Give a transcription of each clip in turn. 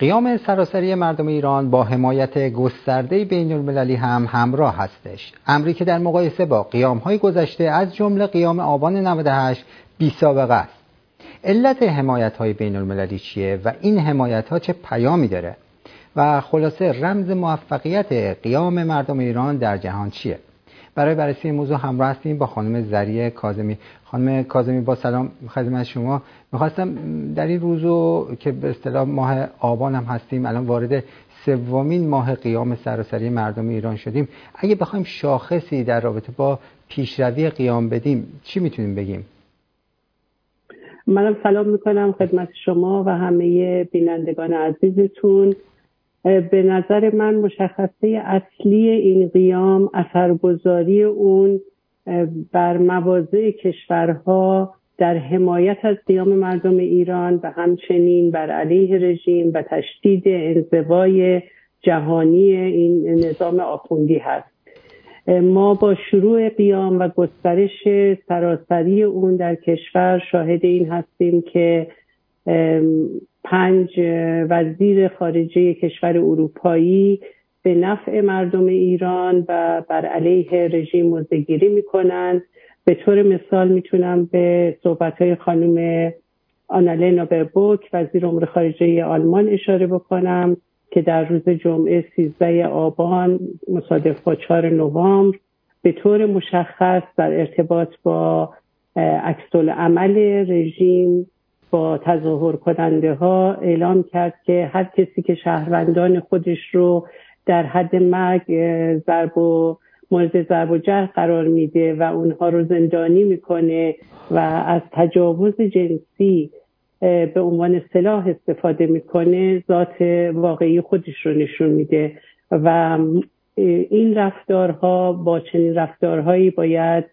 قیام سراسری مردم ایران با حمایت گسترده بین‌المللی هم همراه هستش، امری که در مقایسه با قیام‌های گذشته از جمله قیام آبان 98 بی‌سابقه است. علت حمایت‌های بین‌المللی چیه و این حمایت‌ها چه پیامی داره؟ و خلاصه رمز موفقیت قیام مردم ایران در جهان چیه؟ برای بررسی این موضوع همراه هستیم با خانم زریه کاظمی. خانم کاظمی، با سلام خدمت شما. می‌خواستم در این روزو که به اصطلاح ماه آبان هم هستیم، الان وارد سومین ماه قیام سراسری مردم ایران شدیم، اگه بخوایم شاخصی در رابطه با پیشروی قیام بدیم چی میتونیم بگیم؟ منم سلام میکنم خدمت شما و همه بینندگان عزیزتون. به نظر من مشخصه اصلی این قیام اثرگذاری اون بر مواضع کشورها در حمایت از قیام مردم ایران و همچنین بر علیه رژیم و تشدید انزوای جهانی این نظام آخوندی هست. ما با شروع قیام و گسترش سراسری اون در کشور شاهد این هستیم که 5 وزیر خارجه کشور اروپایی به نفع مردم ایران و بر علیه رژیم موضع‌گیری میکنند. به طور مثال میتونم به صحبت‌های خانم آنالنا بربوک وزیر امور خارجه آلمان اشاره بکنم که در روز جمعه 13 آبان مصادف با 4 نوامبر به طور مشخص در ارتباط با عکس‌العمل رژیم با تظاهر کننده ها اعلام کرد که هر کسی که شهروندان خودش رو در حد مرگ مورد ضرب و جرح قرار میده و اونها رو زندانی میکنه و از تجاوز جنسی به عنوان سلاح استفاده میکنه، ذات واقعی خودش رو نشون میده و این رفتارها با چنین رفتارهایی باید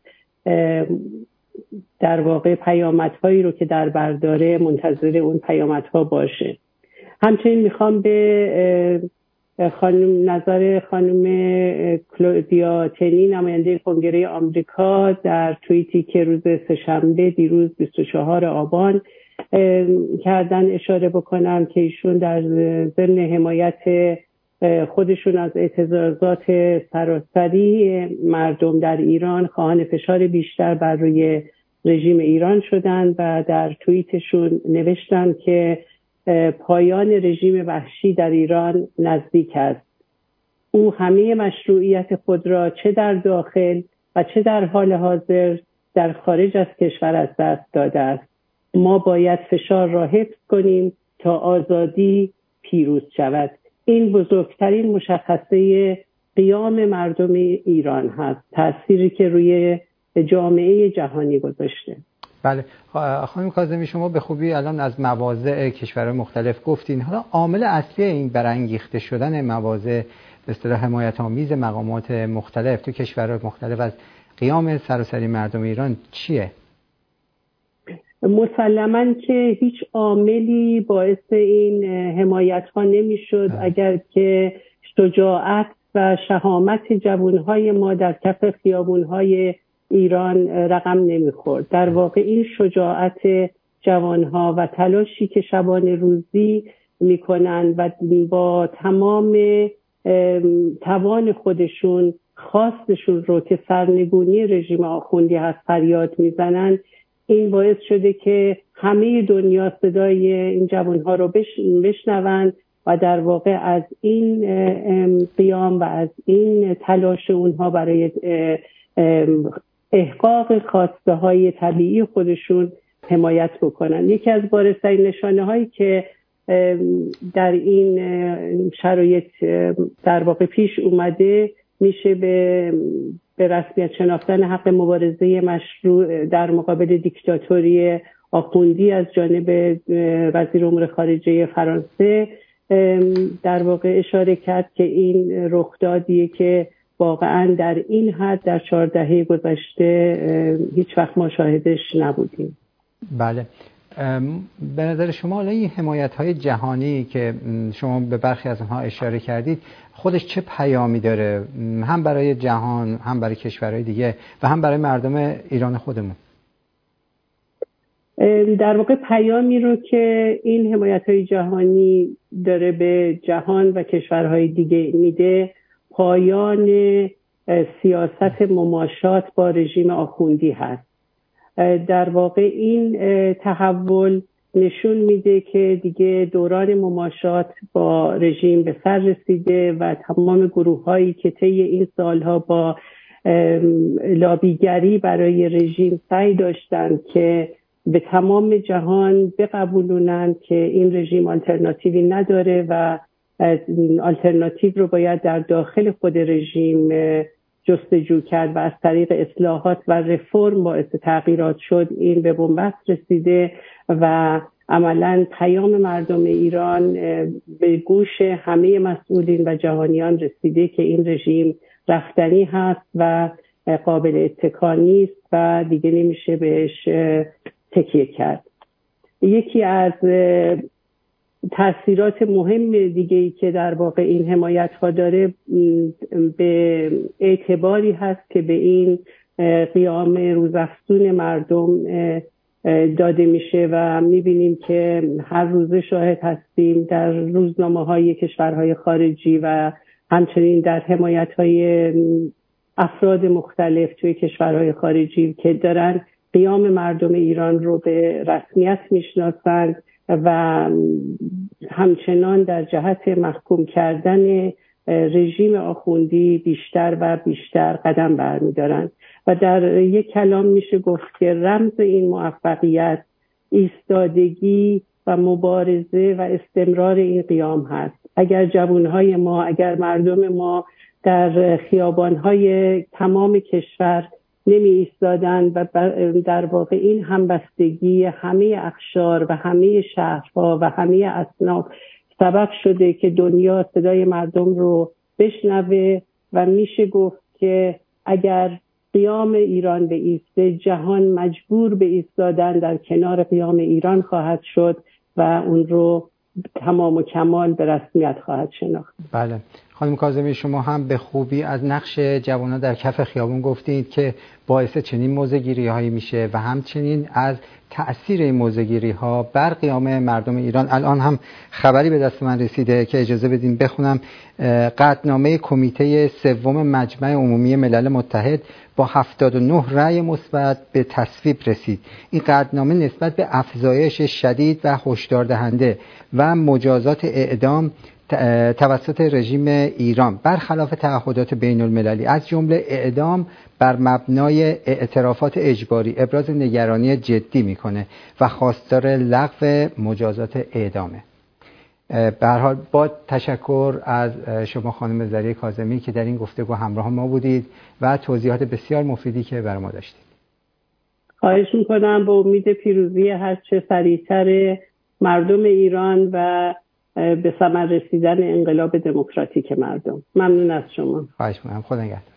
در واقع پیامدهایی رو که در بر داره منتظر اون پیامدها باشه. همچنین میخوام به نظر خانم کلودیا تنی نماینده کنگره آمریکا در توییتی که روز سه‌شنبه دیروز 24 آبان کردن اشاره بکنم که ایشون در ضمن حمایت خودشون از اعتراضات سراسری مردم در ایران خواهان فشار بیشتر بر روی رژیم ایران شدند و در توییتشون نوشتن که پایان رژیم وحشی در ایران نزدیک است. او همه مشروعیت خود را چه در داخل و چه در حال حاضر در خارج از کشور از دست داده است. ما باید فشار را حفظ کنیم تا آزادی پیروز شود. این بزرگترین مشخصه قیام مردم ایران هست، تأثیری که روی جامعه جهانی گذاشته. بله خانم کاظمی، شما به خوبی الان از مواضع کشورهای مختلف گفتین. حالا عامل اصلی این برانگیخته شدن مواضع به اصطلاح حمایت آمیز مقامات مختلف تو کشورهای مختلف از قیام سراسری مردم ایران چیه؟ مسلماً که هیچ عاملی باعث این حمایت ها نمی شد اگر که شجاعت و شهامت جوانهای ما در کف خیابونهای ایران رقم نمی خورد. در واقع این شجاعت جوانها و تلاشی که شبانه روزی می کنند و با تمام توان خودشون خواستشون رو که سرنگونی رژیم آخوندی هست فریاد می زنند، این باعث شده که همه دنیا صدای این جوانها رو بشنوند و در واقع از این قیام و از این تلاش اونها برای احقاق خواسته های طبیعی خودشون حمایت بکنن. یکی از بارزترین نشانه هایی که در این شرایط در واقع پیش اومده میشه به رسمیت شناختن حق مبارزه مشروع در مقابل دیکتاتوری آخوندی از جانب وزیر امور خارجه فرانسه در واقع اشاره کرد که این رخدادیه که واقعا در این حد در 4 دهه گذشته هیچ وقت ما شاهدش نبودیم. بله، به نظر شما الان این حمایت‌های جهانی که شما به برخی از اونها اشاره کردید خودش چه پیامی داره، هم برای جهان، هم برای کشورهای دیگه و هم برای مردم ایران خودمون؟ در واقع پیامی رو که این حمایت‌های جهانی داره به جهان و کشورهای دیگه میده پایان سیاست مماشات با رژیم آخوندی هست. در واقع این تحول نشون میده که دیگه دوران مماشات با رژیم به سر رسیده و تمام گروه‌هایی که طی این سالها با لابیگری برای رژیم سعی داشتند که به تمام جهان بقبولونند که این رژیم آلترناتیوی نداره و آلترناتیو رو باید در داخل خود رژیم جستجو کرد و از طریق اصلاحات و رفرم باعث تغییرات شد، این به بنبست رسیده و عملاً پیام مردم ایران به گوش همه مسئولین و جهانیان رسیده که این رژیم رفتنی هست و قابل اتکا نیست و دیگه نمیشه بهش تکیه کرد. یکی از تأثیرات مهم دیگه‌ای که در واقع این حمایت ها داره به اعتباری هست که به این قیام روزافزون مردم داده میشه و میبینیم که هر روزه شاهد هستیم در روزنامه‌های کشورهای خارجی و همچنین در حمایت‌های افراد مختلف توی کشورهای خارجی که دارن قیام مردم ایران رو به رسمیت میشناسند و همچنان در جهت محکوم کردن رژیم آخوندی بیشتر و بیشتر قدم برمی‌دارند و در یک کلام میشه گفت که رمز این موفقیت ایستادگی و مبارزه و استمرار این قیام هست. اگر جوانهای ما، اگر مردم ما در خیابانهای تمام کشور نمی ایستادن و در واقع این همبستگی همه اقشار و همه شهرها و همه اصناف سبب شده که دنیا صدای مردم رو بشنوه و میشه گفت که اگر قیام ایران به ایسته، جهان مجبور به ایستادن در کنار قیام ایران خواهد شد و اون رو تمام و کمال به رسمیت خواهد شناخت. بله خانم کاظمی، شما هم به خوبی از نقش جوانان در کف خیابون گفتید که باعث چنین موضع‌گیری هایی میشه و همچنین از تأثیر این موضع‌گیری ها بر قیام مردم ایران. الان هم خبری به دست من رسیده که اجازه بدین بخونم. قطعنامه کمیته سوم مجمع عمومی ملل متحد با 79 رأی مثبت به تصویب رسید. این قطعنامه نسبت به افزایش شدید و هشدار دهنده و مجازات اعدام توسط رژیم ایران برخلاف تعهدات بین المللی از جمله اعدام بر مبنای اعترافات اجباری ابراز نگرانی جدی میکنه و خواستار لغو مجازات اعدامه. به هر حال با تشکر از شما خانم زریه کاظمی که در این گفتگو همراه ما بودید و توضیحات بسیار مفیدی که برای ما داشتید. خواهش میکنم. با امید پیروزی هرچه سریعتر مردم ایران و به ثمر رسیدن انقلاب دموکراتیک مردم. ممنون از شما. خواهش میکنم. خدا نگهدار.